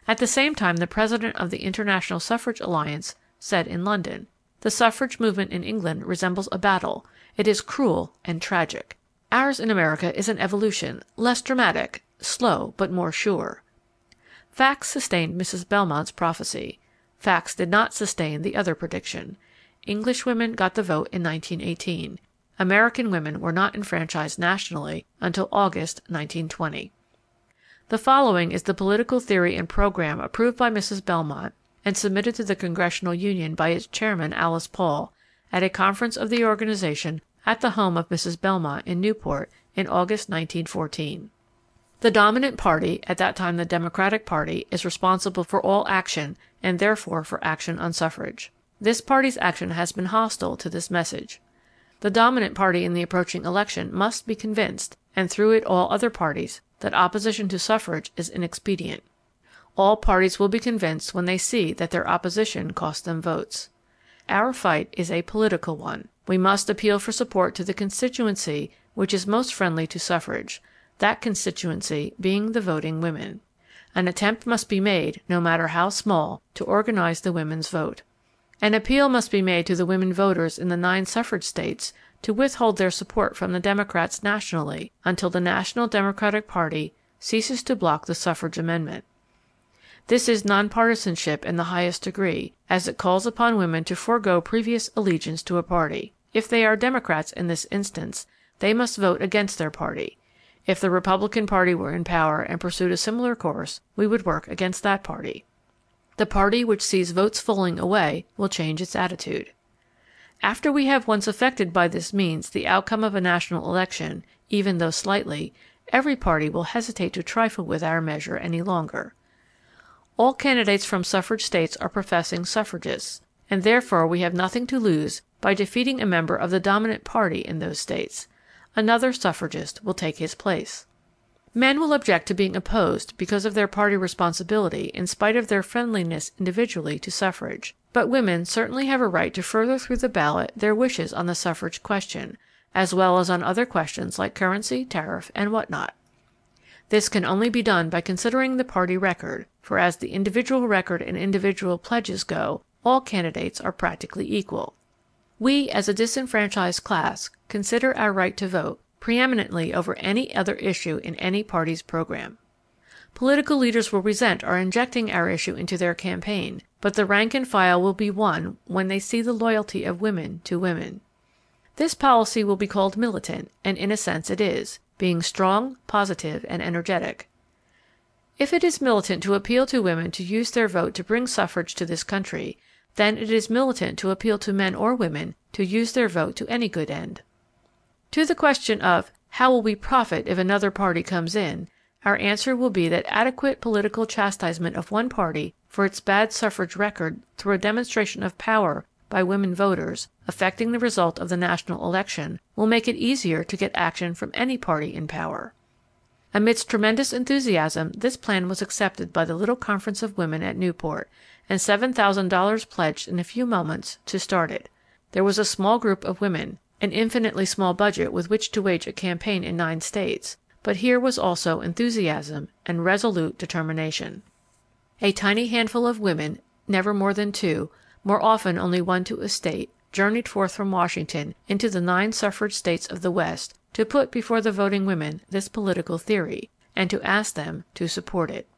At the same time, the president of the International Suffrage Alliance said in London, "The suffrage movement in England resembles a battle. It is cruel and tragic. Ours in America is an evolution, less dramatic, slow but more sure." Facts sustained Mrs. Belmont's prophecy. Facts did not sustain the other prediction. English women got the vote in 1918. American women were not enfranchised nationally until August 1920. The following is the political theory and program approved by Mrs. Belmont and submitted to the Congressional Union by its chairman, Alice Paul, at a conference of the organization at the home of Mrs. Belmont in Newport in August 1914. The dominant party, at that time the Democratic Party, is responsible for all action and therefore for action on suffrage. This party's action has been hostile to this message. The dominant party in the approaching election must be convinced, and through it all other parties, that opposition to suffrage is inexpedient. All parties will be convinced when they see that their opposition costs them votes. Our fight is a political one. We must appeal for support to the constituency which is most friendly to suffrage, that constituency being the voting women. An attempt must be made, no matter how small, to organize the women's vote. An appeal must be made to the women voters in the 9 suffrage states to withhold their support from the Democrats nationally until the National Democratic Party ceases to block the suffrage amendment. This is nonpartisanship in the highest degree, as it calls upon women to forego previous allegiance to a party. If they are Democrats in this instance, they must vote against their party. If the Republican Party were in power and pursued a similar course, we would work against that party. The party which sees votes falling away will change its attitude. After we have once affected by this means the outcome of a national election, even though slightly, every party will hesitate to trifle with our measure any longer. All candidates from suffrage states are professing suffragists, and therefore we have nothing to lose by defeating a member of the dominant party in those states. Another suffragist will take his place. Men will object to being opposed because of their party responsibility in spite of their friendliness individually to suffrage, but women certainly have a right to further through the ballot their wishes on the suffrage question, as well as on other questions like currency, tariff, and what not. This can only be done by considering the party record, for as the individual record and individual pledges go, all candidates are practically equal. We, as a disenfranchised class, consider our right to vote preeminently over any other issue in any party's program. Political leaders will resent our injecting our issue into their campaign, but the rank and file will be won when they see the loyalty of women to women. This policy will be called militant, and in a sense it is, being strong, positive, and energetic. If it is militant to appeal to women to use their vote to bring suffrage to this country, then it is militant to appeal to men or women to use their vote to any good end. To the question of how will we profit if another party comes in, our answer will be that adequate political chastisement of one party for its bad suffrage record through a demonstration of power by women voters affecting the result of the national election will make it easier to get action from any party in power. Amidst tremendous enthusiasm, this plan was accepted by the little conference of women at Newport, and $7,000 pledged in a few moments to start it. There was a small group of women, an infinitely small budget with which to wage a campaign in 9 states, but here was also enthusiasm and resolute determination. A tiny handful of women, never more than 2, more often only 1 to a state, journeyed forth from Washington into the 9 suffrage states of the West to put before the voting women this political theory, and to ask them to support it.